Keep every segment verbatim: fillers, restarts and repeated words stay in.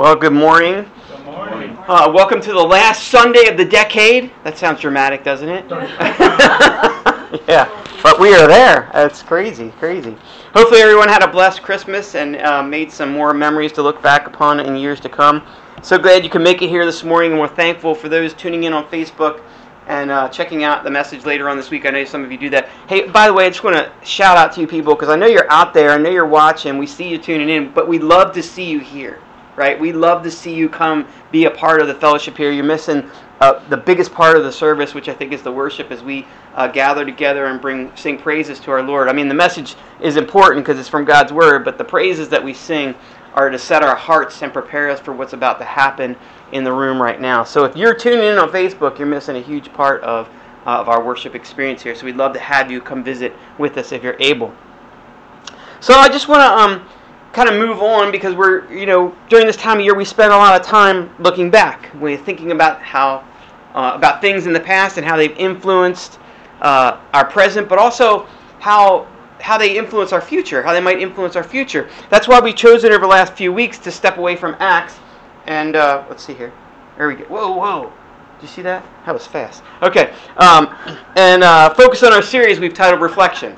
Well, good morning. Good morning. Uh, welcome to the last Sunday of the decade. That sounds dramatic, doesn't it? Yeah, but we are there. That's crazy, crazy. Hopefully everyone had a blessed Christmas and uh, made some more memories to look back upon in years to come. So glad you could make it here this morning, and we're thankful for those tuning in on Facebook and uh, checking out the message later on this week. I know some of you do that. Hey, by the way, I just want to shout out to you people, because I know you're out there, I know you're watching, we see you tuning in, but we love to see you here. Right? We love to see you come be a part of the fellowship here. You're missing uh, the biggest part of the service, which I think is the worship, as we uh, gather together and bring sing praises to our Lord. I mean, the message is important because it's from God's Word, but the praises that we sing are to set our hearts and prepare us for what's about to happen in the room right now. So if you're tuning in on Facebook, you're missing a huge part of, uh, of our worship experience here. So we'd love to have you come visit with us if you're able. So I just want to... um. kind of move on, because we're, you know, during this time of year we spend a lot of time looking back. We're thinking about how, uh, about things in the past and how they've influenced uh, our present, but also how how they influence our future, how they might influence our future. That's why we've chosen over the last few weeks to step away from Acts and, uh, let's see here. There we go. Whoa, whoa. Did you see that? That was fast. Okay. Um, and uh, focus on our series we've titled Reflections.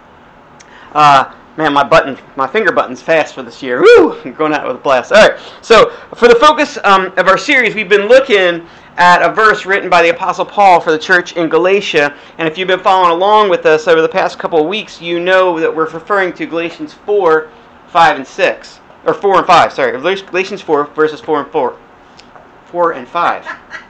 Uh, Man, my button, my finger button's fast for this year. Woo! I'm going out with a blast. All right. So, for the focus um, of our series, we've been looking at a verse written by the Apostle Paul for the church in Galatia. And if you've been following along with us over the past couple of weeks, you know that we're referring to Galatians four, five, and six. Or four and five, sorry. Galatians four, verses four and four. four and five.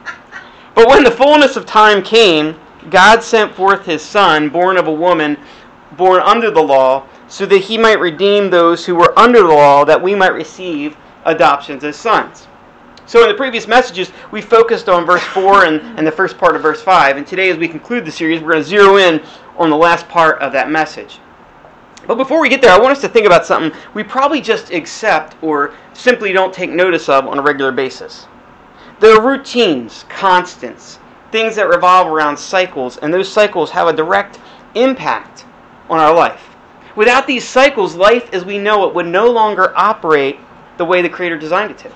But when the fullness of time came, God sent forth His Son, born of a woman, born under the law, so that He might redeem those who were under the law, that we might receive adoptions as sons. So in the previous messages, we focused on verse four and, and the first part of verse five. And today, as we conclude the series, we're going to zero in on the last part of that message. But before we get there, I want us to think about something we probably just accept or simply don't take notice of on a regular basis. There are routines, constants, things that revolve around cycles, and those cycles have a direct impact on our life. Without these cycles, life as we know it would no longer operate the way the Creator designed it to.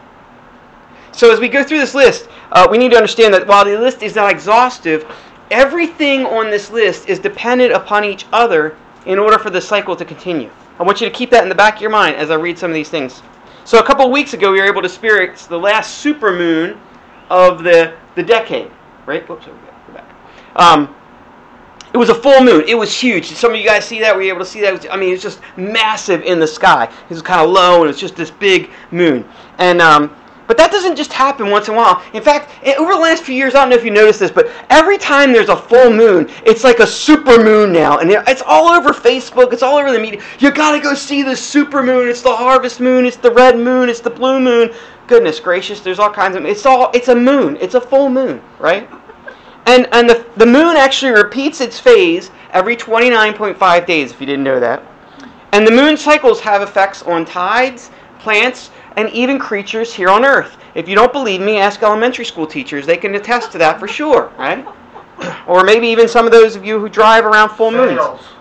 So as we go through this list, uh, we need to understand that while the list is not exhaustive, everything on this list is dependent upon each other in order for the cycle to continue. I want you to keep that in the back of your mind as I read some of these things. So a couple of weeks ago, we were able to experience the last supermoon of the, the decade. Right? Whoops, there we go. Go back. Um, It was a full moon. It was huge. Did some of you guys see that? Were you able to see that? It was, I mean, it's just massive in the sky. It was kind of low, and it's just this big moon. And um, but that doesn't just happen once in a while. In fact, it, over the last few years, I don't know if you noticed this, but every time there's a full moon, it's like a super moon now, and it's all over Facebook. It's all over the media. You got to go see the super moon. It's the harvest moon. It's the red moon. It's the blue moon. Goodness gracious, there's all kinds of. It's all. It's a moon. It's a full moon, right? And and the, the moon actually repeats its phase every twenty-nine point five days, if you didn't know that. And the moon cycles have effects on tides, plants, and even creatures here on Earth. If you don't believe me, ask elementary school teachers. They can attest to that for sure, right? Or maybe even some of those of you who drive around full moons.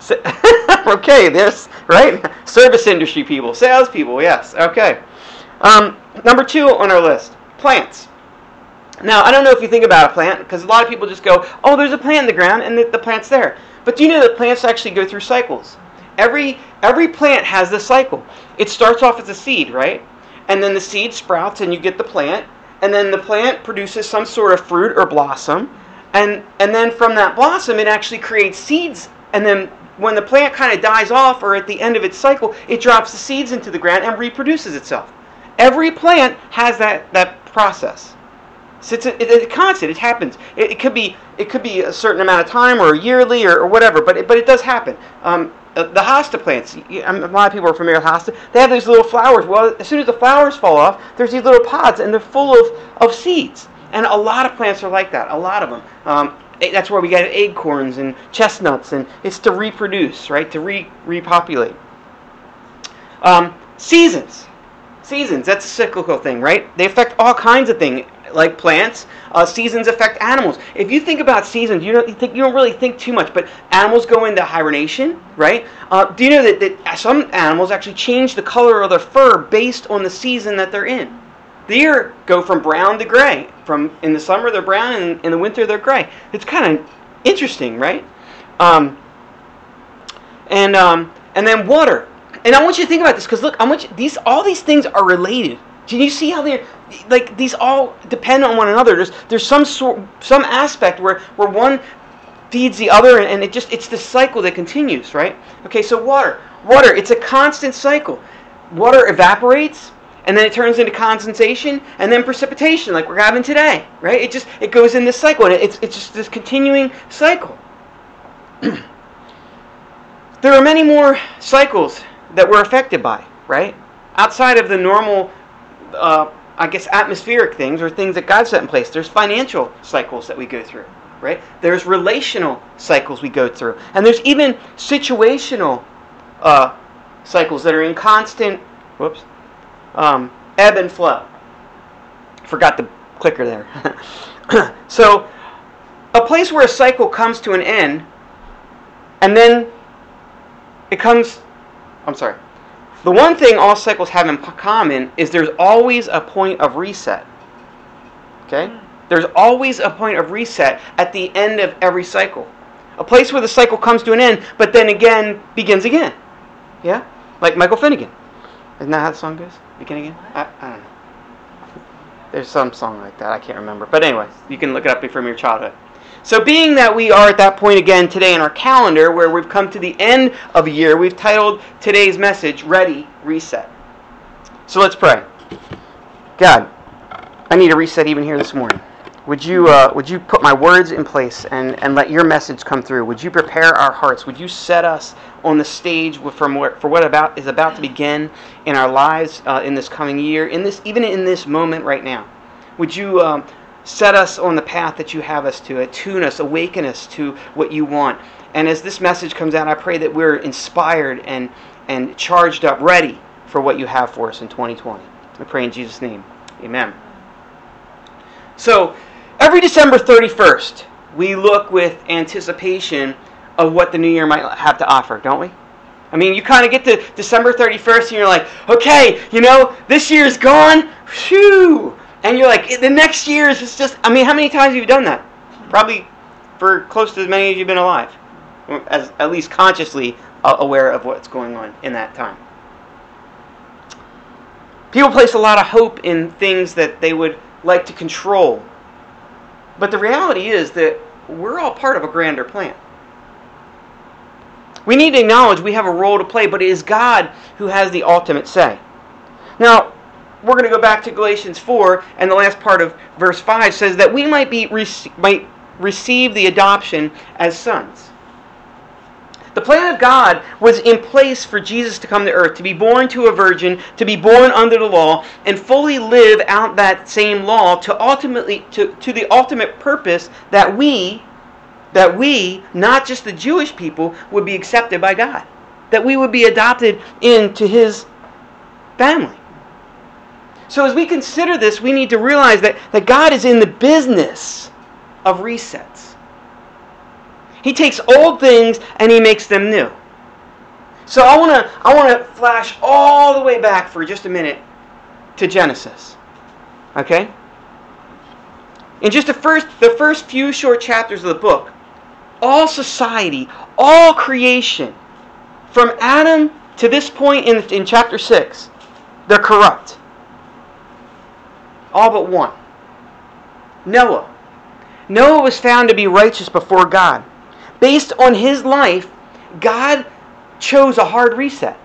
Okay, there's, right? Service industry people, sales people, yes, okay. Um, number two on our list, plants. Now, I don't know if you think about a plant, because a lot of people just go, oh, there's a plant in the ground, and the, the plant's there. But do you know that plants actually go through cycles? Every every plant has this cycle. It starts off as a seed, right? And then the seed sprouts, and you get the plant. And then the plant produces some sort of fruit or blossom. And, and then from that blossom, it actually creates seeds. And then when the plant kind of dies off, or at the end of its cycle, it drops the seeds into the ground and reproduces itself. Every plant has that, that process. So it's a, it's a constant. It happens. It, it could be it could be a certain amount of time, or yearly, or, or whatever. But it, but it does happen. Um, the hosta plants. A lot of people are familiar with hosta. They have these little flowers. Well, as soon as the flowers fall off, there's these little pods, and they're full of, of seeds. And a lot of plants are like that. A lot of them. Um, that's where we get acorns and chestnuts, and it's to reproduce, right? To re repopulate. Um, seasons. Seasons. That's a cyclical thing, right? They affect all kinds of things. Like plants, uh, seasons affect animals. If you think about seasons, you don't you think you don't really think too much. But animals go into hibernation, right? Uh, do you know that, that some animals actually change the color of their fur based on the season that they're in? The deer go from brown to gray. From in the summer they're brown, and in the winter they're gray. It's kind of interesting, right? Um, and um, and then water. And I want you to think about this, because look, I want you, these all these things are related. Do you see how they're like these all depend on one another? There's there's some sort some aspect where where one feeds the other, and, and it just it's this cycle that continues, right? Okay, so water, water, it's a constant cycle. Water evaporates, and then it turns into condensation, and then precipitation, like we're having today, right? It just it goes in this cycle, and it's it's just this continuing cycle. There are many more cycles that we're affected by, right? Outside of the normal, uh, I guess, atmospheric things or things that God set in place. There's financial cycles that we go through, right? There's relational cycles we go through. And there's even situational uh, cycles that are in constant, whoops, um, ebb and flow. Forgot the clicker there. So, a place where a cycle comes to an end, and then it comes... I'm sorry. The one thing all cycles have in common is there's always a point of reset. Okay? There's always a point of reset at the end of every cycle. A place where the cycle comes to an end, but then again begins again. Yeah? Like Michael Finnegan. Isn't that how the song goes? Begin again? I, I don't know. There's some song like that. I can't remember. But anyway, you can look it up from your childhood. So being that we are at that point again today in our calendar where we've come to the end of a year, we've titled today's message, Ready, Reset. So let's pray. God, I need a reset even here this morning. Would you uh, would you put my words in place and, and let your message come through? Would you prepare our hearts? Would you set us on the stage from what, for what about is about to begin in our lives uh, in this coming year, in this even in this moment right now? Would you... Um, Set us on the path that you have us to. Attune us, awaken us to what you want. And as this message comes out, I pray that we're inspired and, and charged up, ready for what you have for us in twenty twenty. I pray in Jesus' name. Amen. So, every December thirty-first, we look with anticipation of what the new year might have to offer, don't we? I mean, you kind of get to December thirty-first and you're like, okay, you know, this year's gone. Phew! And you're like, the next year is just, I mean, how many times have you done that? Probably for close to as many as you've been alive. As at least consciously aware of what's going on in that time. People place a lot of hope in things that they would like to control. But the reality is that we're all part of a grander plan. We need to acknowledge we have a role to play, but it is God who has the ultimate say. Now, we're going to go back to Galatians four, and the last part of verse five says that we might be might receive the adoption as sons. The plan of God was in place for Jesus to come to earth, to be born to a virgin, to be born under the law, and fully live out that same law to ultimately to, to the ultimate purpose that we, that we, not just the Jewish people, would be accepted by God. That we would be adopted into His family. So as we consider this, we need to realize that, that God is in the business of resets. He takes old things and He makes them new. So I want to I want to flash all the way back for just a minute to Genesis. Okay? In just the first the first few short chapters of the book, all society, all creation, from Adam to this point in, in chapter six, they're corrupt. All but one. Noah. Noah was found to be righteous before God. Based on his life, God chose a hard reset.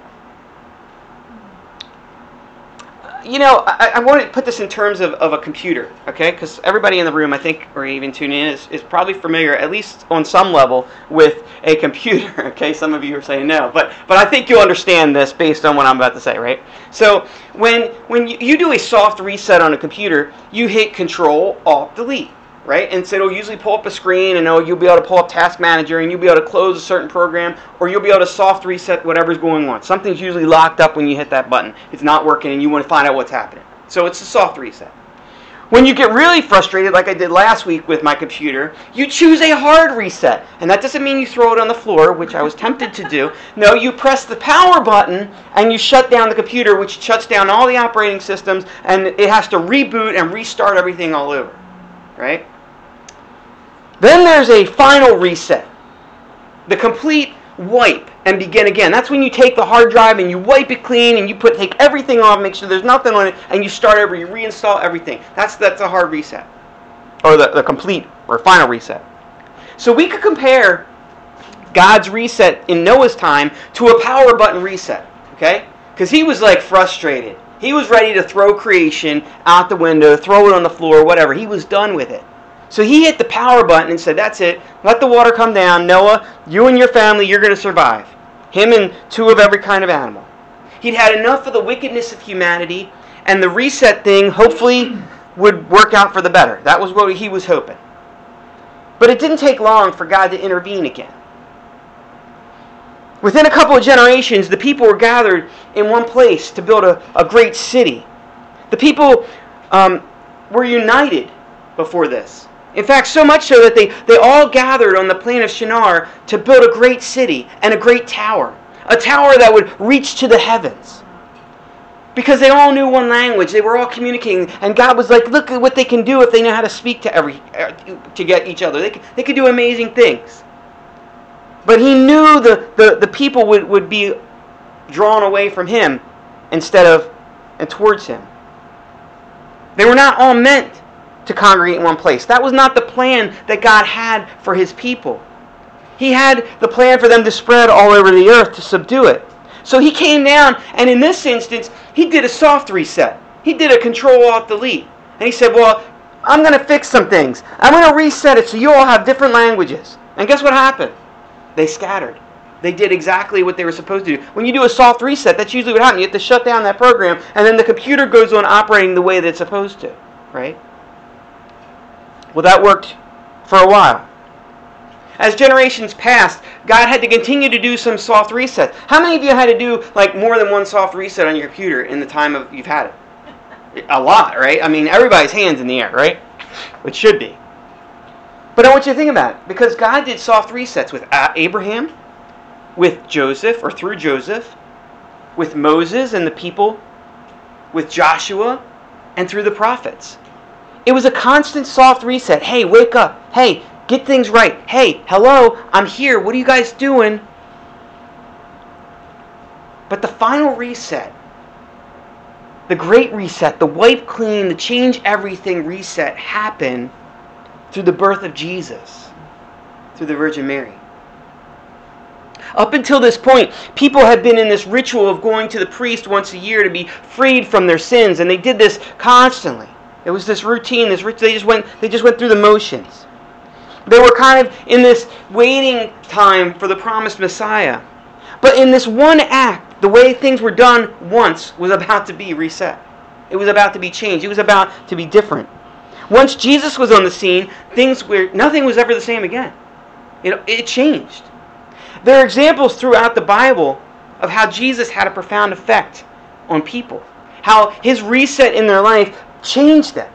You know, I, I want to put this in terms of, of a computer, okay? Because everybody in the room, I think, or even tuning in, is, is probably familiar, at least on some level, with a computer, okay? Some of you are saying no. But but I think you'll understand this based on what I'm about to say, right? So when, when you, you do a soft reset on a computer, you hit Control Alt Delete. Right? And so it'll usually pull up a screen, and oh, you'll be able to pull up Task Manager, and you'll be able to close a certain program, or you'll be able to soft reset whatever's going on. Something's usually locked up when you hit that button. It's not working, and you want to find out what's happening. So it's a soft reset. When you get really frustrated, like I did last week with my computer, you choose a hard reset. And that doesn't mean you throw it on the floor, which I was tempted to do. No, you press the power button and you shut down the computer, which shuts down all the operating systems, and it has to reboot and restart everything all over. Right? Then there's a final reset. The complete wipe and begin again. That's when you take the hard drive and you wipe it clean and you put take everything off, make sure there's nothing on it, and you start over, you reinstall everything. That's that's a hard reset. Or the, the complete or final reset. So we could compare God's reset in Noah's time to a power button reset. Okay? Because he was like frustrated. He was ready to throw creation out the window, throw it on the floor, whatever. He was done with it. So he hit the power button and said, that's it. Let the water come down. Noah, you and your family, you're going to survive. Him and two of every kind of animal. He'd had enough of the wickedness of humanity, and the reset thing hopefully would work out for the better. That was what he was hoping. But it didn't take long for God to intervene again. Within a couple of generations, the people were gathered in one place to build a, a great city. The people um, were united before this. In fact, so much so that they, they all gathered on the plain of Shinar to build a great city and a great tower. A tower that would reach to the heavens. Because they all knew one language. They were all communicating. And God was like, look at what they can do if they know how to speak to every to get each other. They could, they could do amazing things. But he knew the, the, the people would, would be drawn away from him instead of and towards him. They were not all meant to congregate in one place. That was not the plan that God had for his people. He had the plan for them to spread all over the earth, to subdue it. So he came down, and in this instance, he did a soft reset. He did a Control-Alt-Delete. And he said, well, I'm going to fix some things. I'm going to reset it so you all have different languages. And guess what happened? They scattered. They did exactly what they were supposed to do. When you do a soft reset, that's usually what happens. You have to shut down that program, and then the computer goes on operating the way that it's supposed to. Right? Well, that worked for a while. As generations passed, God had to continue to do some soft resets. How many of you had to do like more than one soft reset on your computer in the time of you've had it? A lot, right? I mean, everybody's hands in the air, right? Which should be. But I want you to think about it. Because God did soft resets with Abraham, with Joseph, or through Joseph, with Moses and the people, with Joshua, and through the prophets. It was a constant soft reset. Hey, wake up. Hey, get things right. Hey, hello, I'm here. What are you guys doing? But the final reset, the great reset, the wipe clean, the change everything reset happened through the birth of Jesus, through the Virgin Mary. Up until this point, people had been in this ritual of going to the priest once a year to be freed from their sins, and they did this constantly. It was this routine, this they just went they just went through the motions. They were kind of in this waiting time for the promised Messiah. But in this one act, the way things were done once was about to be reset. It was about to be changed. It was about to be different. Once Jesus was on the scene, things were nothing was ever the same again. It, it changed. There are examples throughout the Bible of how Jesus had a profound effect on people. How his reset in their life changed them.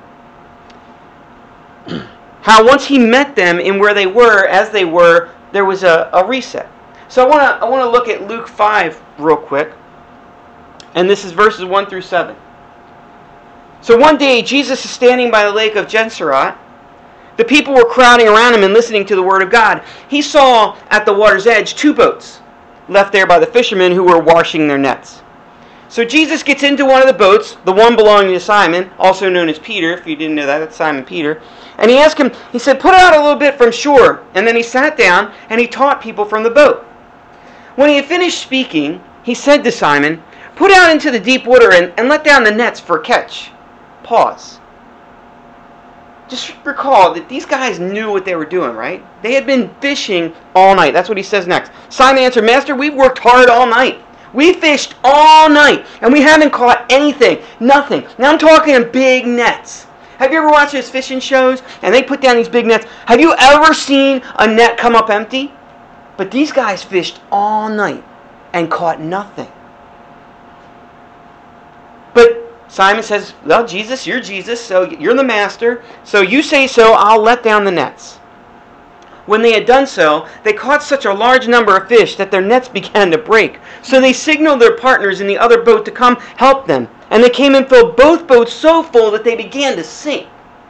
How once he met them in where they were, as they were, there was a, a reset. So I want to I want to look at Luke five real quick. And this is verses one through seven. So one day, Jesus is standing by the lake of Gennesaret. The people were crowding around him and listening to the word of God. He saw at the water's edge two boats left there by the fishermen who were washing their nets. So Jesus gets into one of the boats, the one belonging to Simon, also known as Peter. If you didn't know that, that's Simon Peter. And he asked him, he said, put out a little bit from shore. And then he sat down and he taught people from the boat. When he had finished speaking, he said to Simon, put out into the deep water and, and let down the nets for a catch. Pause. Just recall that these guys knew what they were doing, right? They had been fishing all night. That's what he says next. Simon answered, Master, we've worked hard all night. We fished all night, and we haven't caught anything. Nothing. Now I'm talking in big nets. Have you ever watched those fishing shows, and they put down these big nets? Have you ever seen a net come up empty? But these guys fished all night and caught nothing. But Simon says, well, Jesus, you're Jesus, so you're the master. So you say so, I'll let down the nets. When they had done so, they caught such a large number of fish that their nets began to break. So they signaled their partners in the other boat to come help them. And they came and filled both boats so full that they began to sink.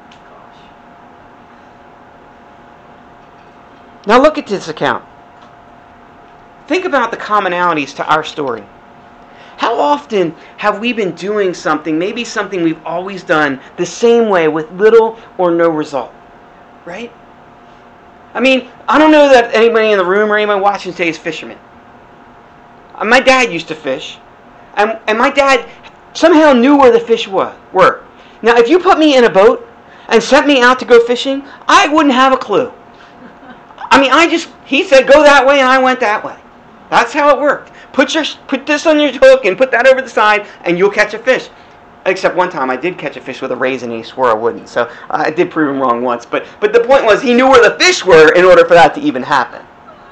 Now look at this account. Think about the commonalities to our story. How often have we been doing something, maybe something we've always done, the same way with little or no result? Right? I mean, I don't know that anybody in the room or anyone watching today is fishermen. Uh, my dad used to fish, and, and my dad somehow knew where the fish were, were. Now, if you put me in a boat and sent me out to go fishing, I wouldn't have a clue. I mean, I just, he said, go that way, and I went that way. That's how it worked. Put your put this on your hook and put that over the side, and you'll catch a fish. Except one time I did catch a fish with a raisin and he swore I wouldn't. So uh, I did prove him wrong once. But, but the point was he knew where the fish were in order for that to even happen.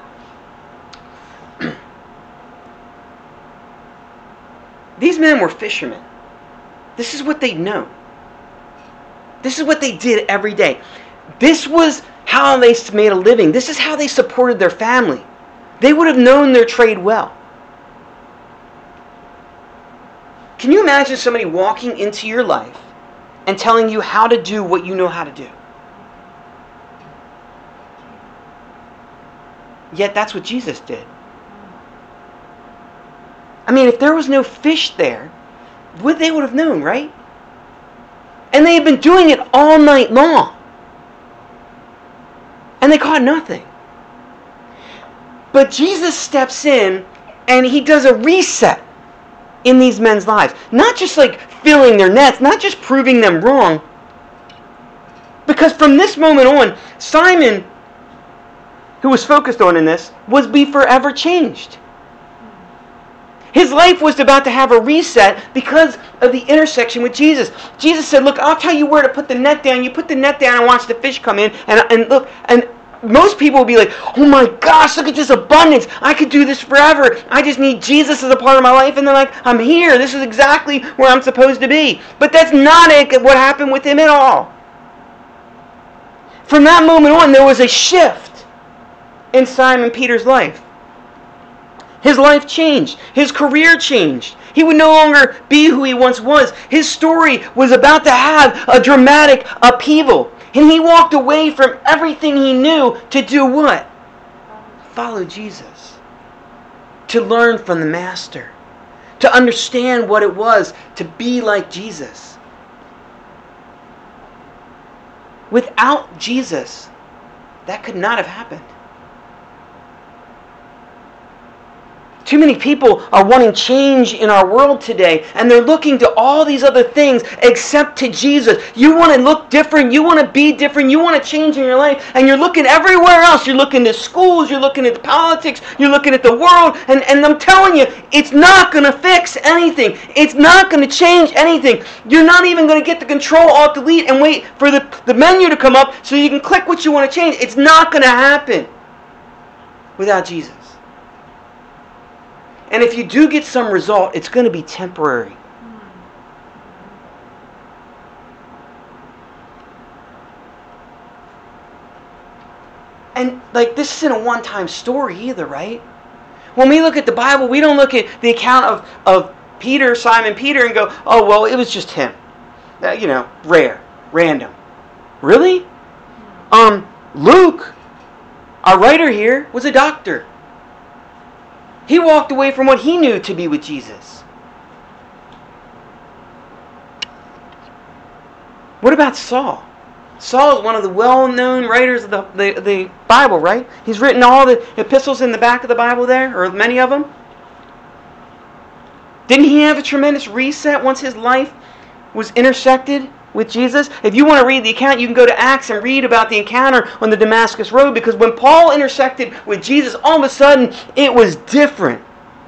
These men were fishermen. This is what they'd known. This is what they did every day. This was how they made a living. This is how they supported their family. They would have known their trade well. Can you imagine somebody walking into your life and telling you how to do what you know how to do? Yet that's what Jesus did. I mean, if there was no fish there, would they would have known, right? And they had been doing it all night long. And they caught nothing. But Jesus steps in and he does a reset in these men's lives. Not just like filling their nets, not just proving them wrong. Because from this moment on, Simon, who was focused on in this, was be forever changed. His life was about to have a reset because of the intersection with Jesus. Jesus said, look, I'll tell you where to put the net down. You put the net down and watch the fish come in. And, and look, and most people will be like, oh my gosh, look at this abundance. I could do this forever. I just need Jesus as a part of my life. And they're like, I'm here. This is exactly where I'm supposed to be. But that's not it, what happened with him at all. From that moment on, there was a shift in Simon Peter's life. His life changed. His career changed. He would no longer be who he once was. His story was about to have a dramatic upheaval. And he walked away from everything he knew to do what? Follow Jesus. To learn from the Master. To understand what it was to be like Jesus. Without Jesus, that could not have happened. Too many people are wanting change in our world today, and they're looking to all these other things except to Jesus. You want to look different, you want to be different, you want to change in your life, and you're looking everywhere else. You're looking to schools, you're looking at politics, you're looking at the world, and, and I'm telling you, it's not going to fix anything. It's not going to change anything. You're not even going to get the Control Alt Delete and wait for the, the menu to come up so you can click what you want to change. It's not going to happen without Jesus. And if you do get some result, it's going to be temporary. And like this isn't a one-time story either, right? When we look at the Bible, we don't look at the account of, of Peter, Simon Peter, and go, oh, well, it was just him. Uh, you know, rare, random. Really? Um, Luke, our writer here, was a doctor. He walked away from what he knew to be with Jesus. What about Saul? Saul is one of the well-known writers of the, the, the Bible, right? He's written all the epistles in the back of the Bible there, or many of them. Didn't he have a tremendous reset once his life was intersected with Jesus? If you want to read the account, you can go to Acts and read about the encounter on the Damascus Road, because when Paul intersected with Jesus, all of a sudden it was different.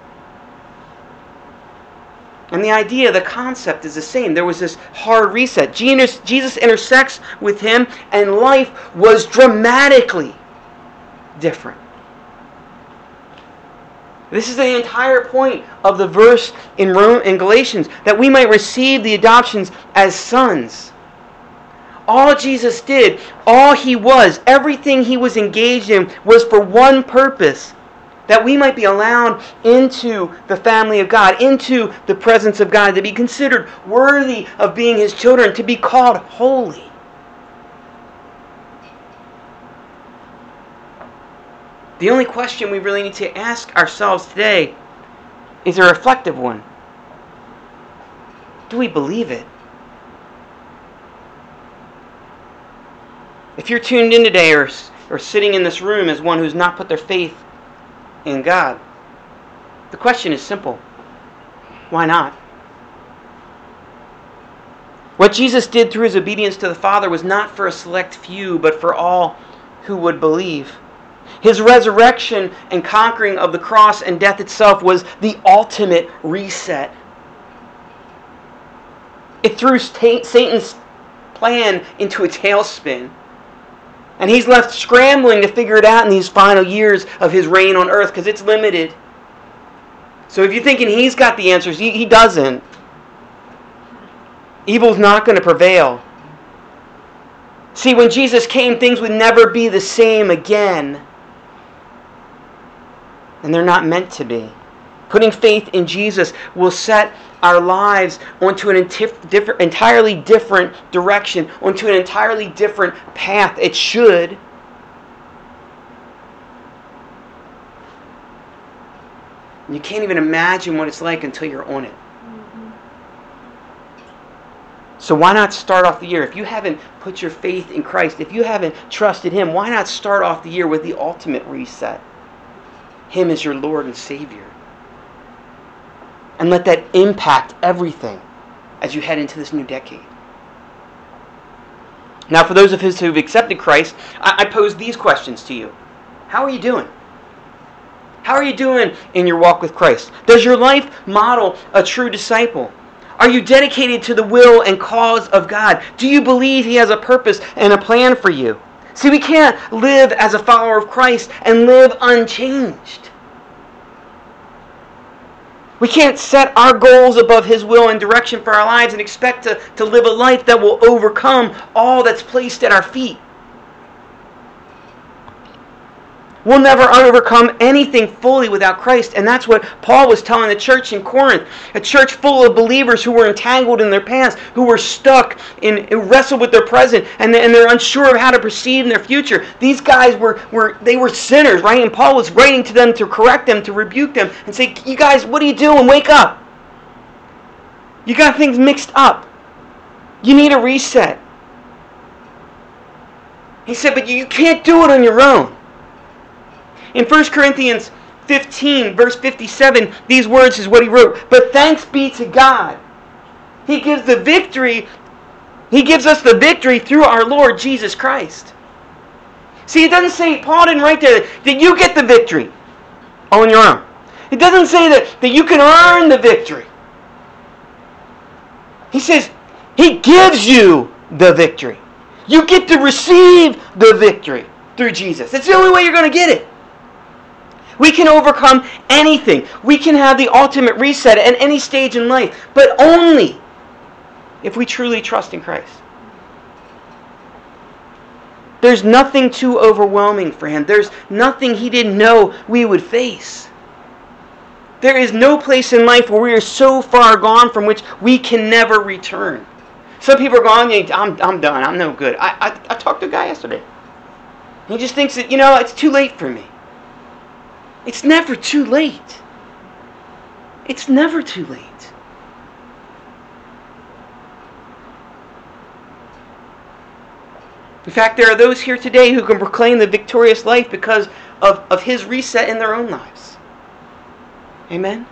And the idea, the concept is the same. There was this hard reset. Jesus intersects with him, and life was dramatically different. This is the entire point of the verse in Rome, in Galatians, that we might receive the adoptions as sons. All Jesus did, all he was, everything he was engaged in was for one purpose, that we might be allowed into the family of God, into the presence of God, to be considered worthy of being his children, to be called holy. The only question we really need to ask ourselves today is a reflective one. Do we believe it? If you're tuned in today or, or sitting in this room as one who's not put their faith in God, the question is simple. Why not? What Jesus did through his obedience to the Father was not for a select few, but for all who would believe. His resurrection and conquering of the cross and death itself was the ultimate reset. It threw Satan's plan into a tailspin. And he's left scrambling to figure it out in these final years of his reign on earth, because it's limited. So if you're thinking he's got the answers, he, he doesn't. Evil's not going to prevail. See, when Jesus came, things would never be the same again. And they're not meant to be. Putting faith in Jesus will set our lives onto an entirely different direction, onto an entirely different path. It should. You can't even imagine what it's like until you're on it. Mm-hmm. So why not start off the year? If you haven't put your faith in Christ, if you haven't trusted him, why not start off the year with the ultimate reset? Him as your Lord and Savior. And let that impact everything as you head into this new decade. Now, for those of us who have accepted Christ, I, I pose these questions to you. How are you doing? How are you doing in your walk with Christ? Does your life model a true disciple? Are you dedicated to the will and cause of God? Do you believe he has a purpose and a plan for you? See, we can't live as a follower of Christ and live unchanged. We can't set our goals above his will and direction for our lives and expect to, to live a life that will overcome all that's placed at our feet. We'll never overcome anything fully without Christ. And that's what Paul was telling the church in Corinth. A church full of believers who were entangled in their past, who were stuck in, who wrestled with their present, and, and they're unsure of how to proceed in their future. These guys were, were they were sinners, right? And Paul was writing to them to correct them, to rebuke them, and say, you guys, what are you doing? Wake up. You got things mixed up. You need a reset. He said, but you can't do it on your own. In First Corinthians fifteen, verse fifty-seven, these words is what he wrote. But thanks be to God. He gives the victory. He gives us the victory through our Lord Jesus Christ. See, it doesn't say, Paul didn't write there that you get the victory on your own. It doesn't say that, that you can earn the victory. He says, he gives you the victory. You get to receive the victory through Jesus. That's the only way you're going to get it. We can overcome anything. We can have the ultimate reset at any stage in life, but only if we truly trust in Christ. There's nothing too overwhelming for him. There's nothing he didn't know we would face. There is no place in life where we are so far gone from which we can never return. Some people are going, I'm, I'm done. I'm no good. I, I, I talked to a guy yesterday. He just thinks that, you know, it's too late for me. It's never too late. It's never too late. In fact, there are those here today who can proclaim the victorious life because of, of his reset in their own lives. Amen?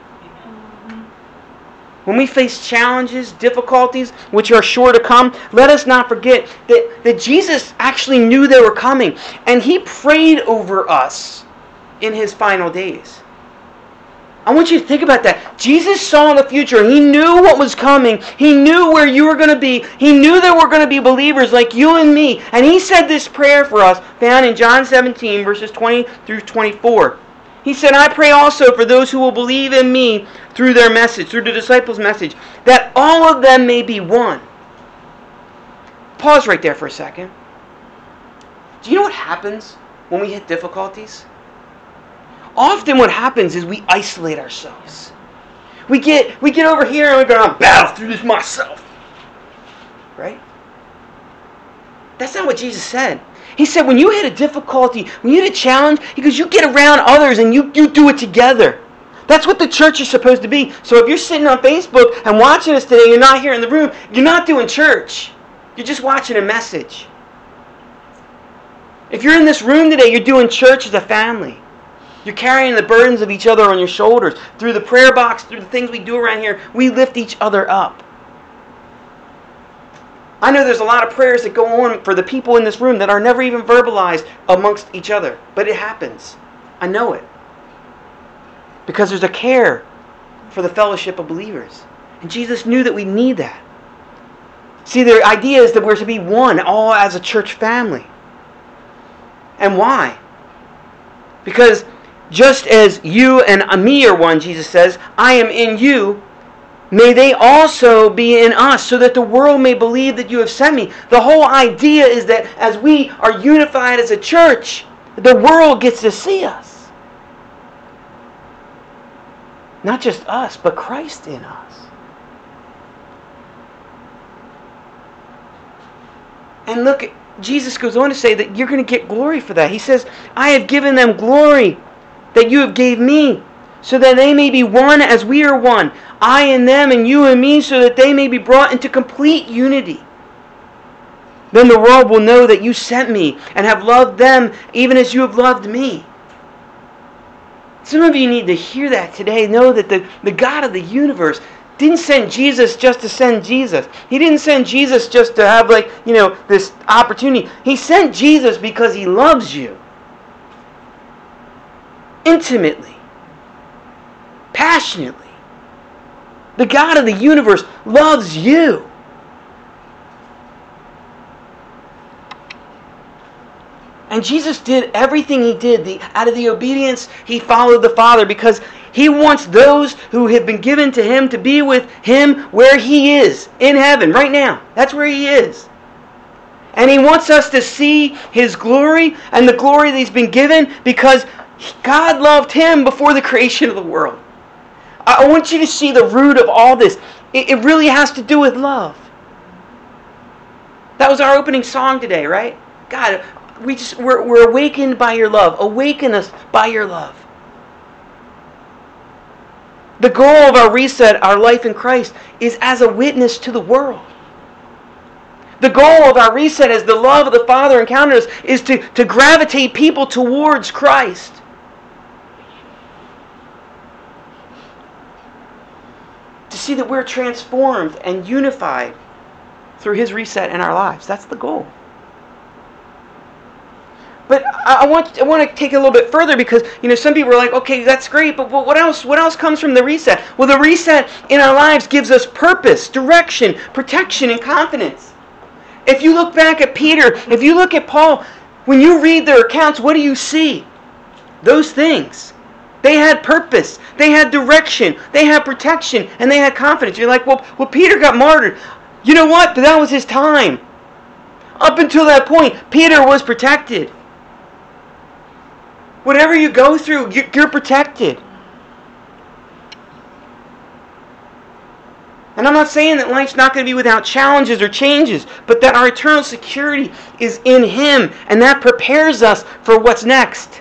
When we face challenges, difficulties, which are sure to come, let us not forget that, that Jesus actually knew they were coming. And he prayed over us in his final days. I want you to think about that. Jesus saw the future. He knew what was coming. He knew where you were going to be. He knew there were going to be believers like you and me. And he said this prayer for us, found in John seventeen, verses twenty through twenty-four. He said, I pray also for those who will believe in me through their message, through the disciples' message, that all of them may be one. Pause right there for a second. Do you know what happens when we hit difficulties? Often what happens is we isolate ourselves. We get we get over here and we're going to battle through this myself. Right? That's not what Jesus said. He said when you hit a difficulty, when you hit a challenge, he goes, you get around others and you, you do it together. That's what the church is supposed to be. So if you're sitting on Facebook and watching us today and you're not here in the room, you're not doing church. You're just watching a message. If you're in this room today, you're doing church as a family. You're carrying the burdens of each other on your shoulders. Through the prayer box, through the things we do around here, we lift each other up. I know there's a lot of prayers that go on for the people in this room that are never even verbalized amongst each other. But it happens. I know it. Because there's a care for the fellowship of believers. And Jesus knew that we need that. See, the idea is that we're to be one, all as a church family. And why? Because just as you and me are one, Jesus says, I am in you, may they also be in us, so that the world may believe that you have sent me. The whole idea is that as we are unified as a church, the world gets to see us. Not just us, but Christ in us. And look, Jesus goes on to say that you're going to get glory for that. He says, I have given them glory that you have gave me, so that they may be one as we are one. I and them and you and me, so that they may be brought into complete unity. Then the world will know that you sent me and have loved them even as you have loved me. Some of you need to hear that today. Know that the, the God of the universe didn't send Jesus just to send Jesus. He didn't send Jesus just to have, like, you know, this opportunity. He sent Jesus because He loves you. Intimately. Passionately. The God of the universe loves you. And Jesus did everything He did. The, out of the obedience, He followed the Father because He wants those who have been given to Him to be with Him where He is, in heaven, right now. That's where He is. And He wants us to see His glory and the glory that He's been given because God loved Him before the creation of the world. I want you to see the root of all this. It, it really has to do with love. That was our opening song today, right? God, we just, we're, we're awakened by your love. Awaken us by your love. The goal of our reset, our life in Christ, is as a witness to the world. The goal of our reset as the love of the Father encountered us is to, to gravitate people towards Christ. To see that we're transformed and unified through His reset in our lives. That's the goal. But I want I want to take it a little bit further because, you know, some people are like, okay, that's great, but what else? What else comes from the reset? Well, the reset in our lives gives us purpose, direction, protection, and confidence. If you look back at Peter, if you look at Paul, when you read their accounts, what do you see? Those things. They had purpose. They had direction. They had protection. And they had confidence. You're like, well, well, Peter got martyred. You know what? That was his time. Up until that point, Peter was protected. Whatever you go through, you're protected. And I'm not saying that life's not going to be without challenges or changes, but that our eternal security is in Him, and that prepares us for what's next.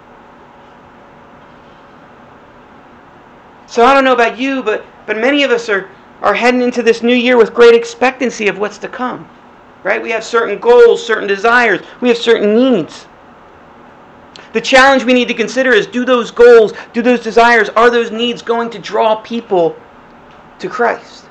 So I don't know about you, but, but many of us are, are heading into this new year with great expectancy of what's to come. Right? We have certain goals, certain desires. We have certain needs. The challenge we need to consider is, do those goals, do those desires, are those needs going to draw people to Christ?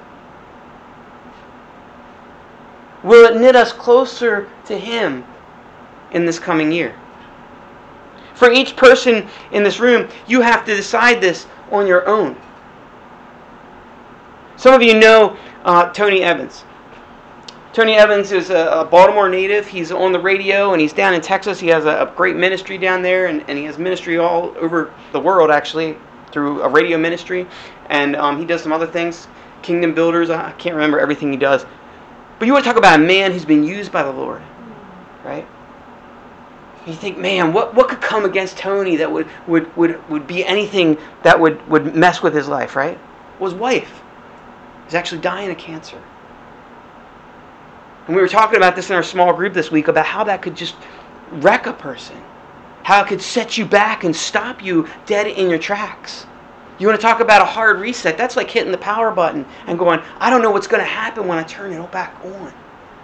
Will it knit us closer to Him in this coming year? For each person in this room, you have to decide this on your own. Some of you know uh, Tony Evans. Tony Evans is a, a Baltimore native. He's on the radio, and he's down in Texas. He has a, a great ministry down there, and, and he has ministry all over the world, actually, through a radio ministry. And um, he does some other things, Kingdom Builders. I can't remember everything he does. But you want to talk about a man who's been used by the Lord, right? You think, man, what, what could come against Tony that would, would, would, would be anything that would, would mess with his life, right? Well, his wife is actually dying of cancer. And we were talking about this in our small group this week, about how that could just wreck a person. How it could set you back and stop you dead in your tracks. You want to talk about a hard reset? That's like hitting the power button and going, I don't know what's going to happen when I turn it back on.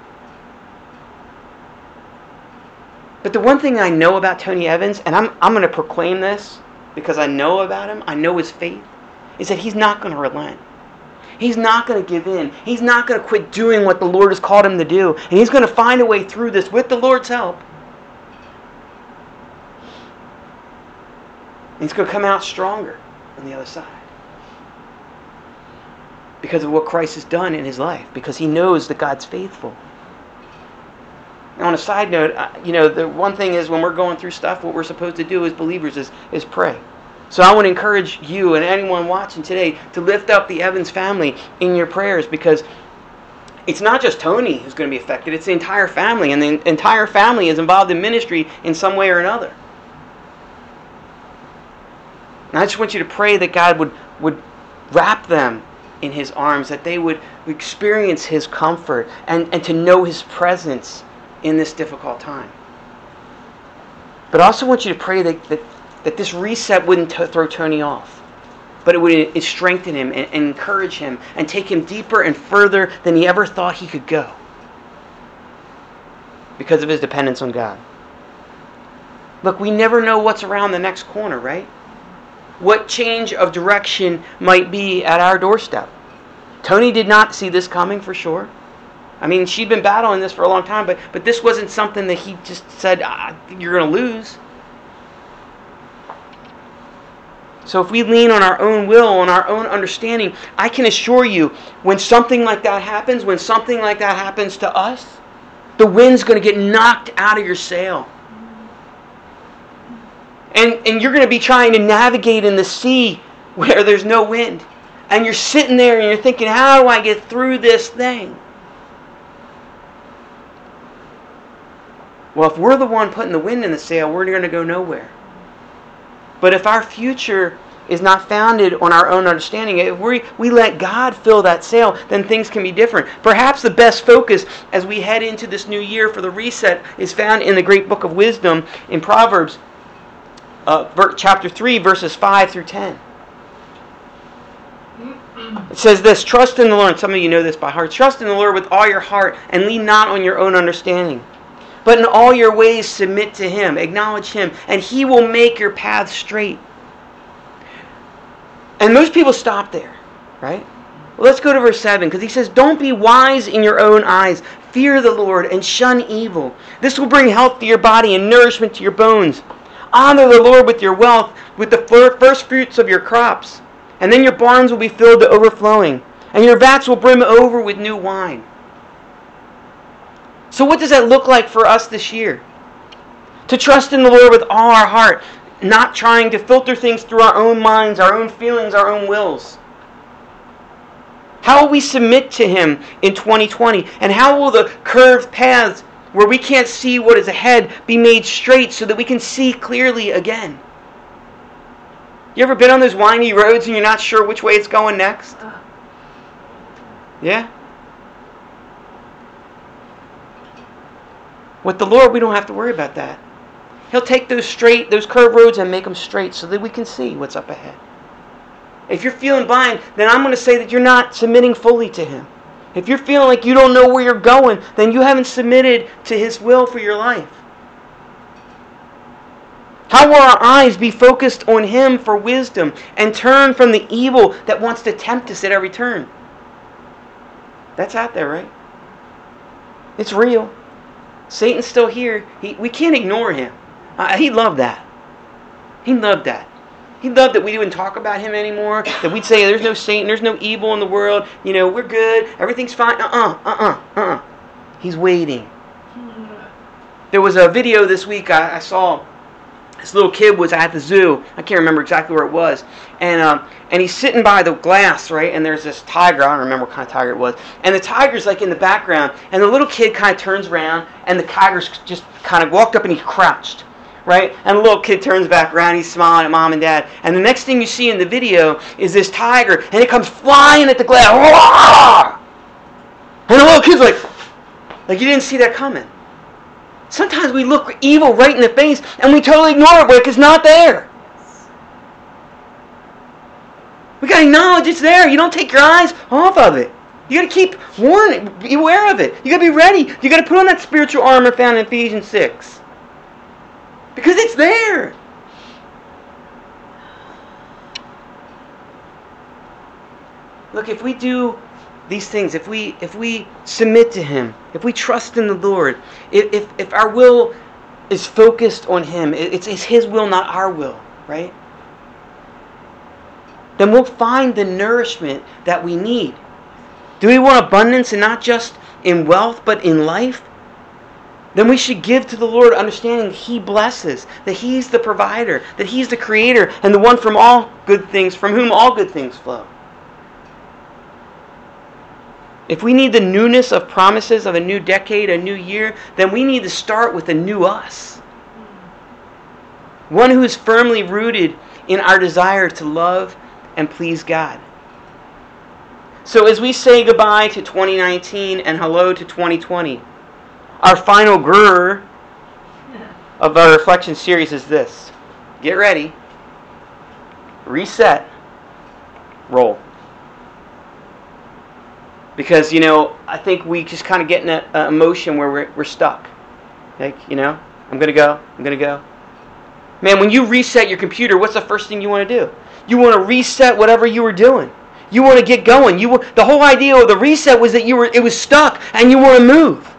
But the one thing I know about Tony Evans, and I'm, I'm going to proclaim this because I know about him, I know his faith, is that he's not going to relent. He's not going to give in. He's not going to quit doing what the Lord has called him to do. And he's going to find a way through this with the Lord's help. And he's going to come out stronger on the other side. Because of what Christ has done in his life. Because he knows that God's faithful. Now, on a side note, you know, the one thing is when we're going through stuff, what we're supposed to do as believers is, is pray. So I want to encourage you and anyone watching today to lift up the Evans family in your prayers, because it's not just Tony who's going to be affected, it's the entire family, and the entire family is involved in ministry in some way or another. And I just want you to pray that God would, would wrap them in his arms, that they would experience his comfort and, and to know his presence in this difficult time. But I also want you to pray that, that that this reset wouldn't t- throw Tony off, but it would it strengthen him and, and encourage him and take him deeper and further than he ever thought he could go because of his dependence on God. Look, we never know what's around the next corner, right? What change of direction might be at our doorstep. Tony did not see this coming, for sure. I mean, she'd been battling this for a long time, but, but this wasn't something that he just said, ah, you're going to lose. So if we lean on our own will, on our own understanding, I can assure you, when something like that happens, when something like that happens to us, the wind's going to get knocked out of your sail. And, and you're going to be trying to navigate in the sea where there's no wind. And you're sitting there and you're thinking, how do I get through this thing? Well, if we're the one putting the wind in the sail, we're going to go nowhere. But if our future is not founded on our own understanding, if we, we let God fill that sail, then things can be different. Perhaps the best focus as we head into this new year for the reset is found in the great book of wisdom in Proverbs, uh, chapter three, verses five through ten. It says this, trust in the Lord. Some of you know this by heart. Trust in the Lord with all your heart and lean not on your own understanding. But in all your ways submit to him, acknowledge him, and he will make your path straight. And most people stop there, right? Well, let's go to verse seven, because he says, don't be wise in your own eyes. Fear the Lord and shun evil. This will bring health to your body and nourishment to your bones. Honor the Lord with your wealth, with the first fruits of your crops. And then your barns will be filled to overflowing, and your vats will brim over with new wine. So what does that look like for us this year? To trust in the Lord with all our heart, not trying to filter things through our own minds, our own feelings, our own wills. How will we submit to him in twenty twenty? And how will the curved paths where we can't see what is ahead be made straight so that we can see clearly again? You ever been on those windy roads and you're not sure which way it's going next? Yeah? With the Lord, we don't have to worry about that. He'll take those straight, those curved roads and make them straight so that we can see what's up ahead. If you're feeling blind, then I'm going to say that you're not submitting fully to him. If you're feeling like you don't know where you're going, then you haven't submitted to his will for your life. How will our eyes be focused on him for wisdom and turn from the evil that wants to tempt us at every turn? That's out there, right? It's real. Satan's still here. He, we can't ignore him. Uh, he loved that. He loved that. He loved that we didn't talk about him anymore. That we'd say there's no Satan, there's no evil in the world. You know, we're good. Everything's fine. Uh-uh, uh-uh, uh-uh. He's waiting. There was a video this week I, I saw. This little kid was at the zoo. I can't remember exactly where it was. And um, and he's sitting by the glass, right? And there's this tiger. I don't remember what kind of tiger it was. And the tiger's like in the background. And the little kid kind of turns around. And the tiger's just kind of walked up and he's crouched, right? And the little kid turns back around. He's smiling at mom and dad. And the next thing you see in the video is this tiger. And it comes flying at the glass. Roar! And the little kid's like, like you didn't see that coming. Sometimes we look evil right in the face and we totally ignore it because it's not there. We got to acknowledge it's there. You don't take your eyes off of it. You got to keep warning, be aware of it. You got to be ready. You got to put on that spiritual armor found in Ephesians six. Because it's there. Look, if we do these things, if we if we submit to Him, if we trust in the Lord, if if, if our will is focused on Him, it's, it's His will, not our will, right? Then we'll find the nourishment that we need. Do we want abundance, and not just in wealth, but in life? Then we should give to the Lord, understanding He blesses, that He's the provider, that He's the creator, and the one from all good things, from whom all good things flow. If we need the newness of promises of a new decade, a new year, then we need to start with a new us. One who is firmly rooted in our desire to love and please God. So as we say goodbye to twenty nineteen and hello to twenty twenty, our final grrr of our reflection series is this. Get ready. Reset. Roll. Because, you know, I think we just kind of get in an emotion where we're, we're stuck. Like, you know, I'm going to go, I'm going to go. Man, when you reset your computer, what's the first thing you want to do? You want to reset whatever you were doing. You want to get going. You The whole idea of the reset was that you were it was stuck and you want to move.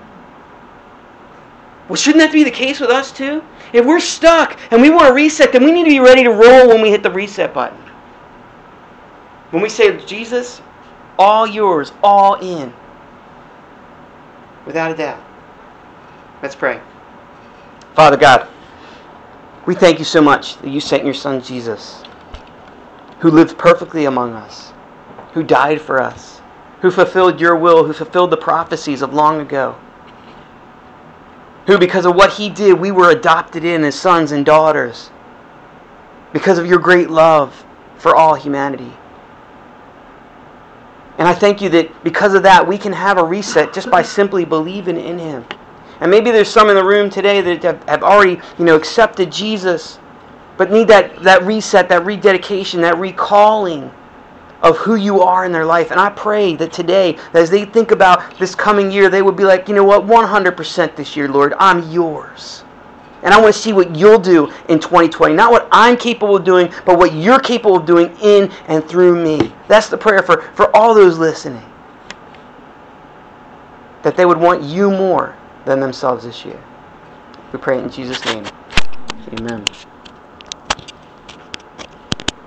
Well, shouldn't that be the case with us too? If we're stuck and we want to reset, then we need to be ready to roll when we hit the reset button. When we say, Jesus, all yours, all in. Without a doubt. Let's pray. Father God, we thank you so much that you sent your Son Jesus, who lived perfectly among us, who died for us, who fulfilled your will, who fulfilled the prophecies of long ago, who, because of what He did, we were adopted in as sons and daughters, because of your great love for all humanity. And I thank you that because of that, we can have a reset just by simply believing in Him. And maybe there's some in the room today that have, have already, you know, accepted Jesus, but need that, that reset, that rededication, that recalling of who you are in their life. And I pray that today, that as they think about this coming year, they would be like, you know what, one hundred percent this year, Lord, I'm yours. And I want to see what you'll do in twenty twenty. Not what I'm capable of doing, but what you're capable of doing in and through me. That's the prayer for, for all those listening. That they would want you more than themselves this year. We pray it in Jesus' name. Amen.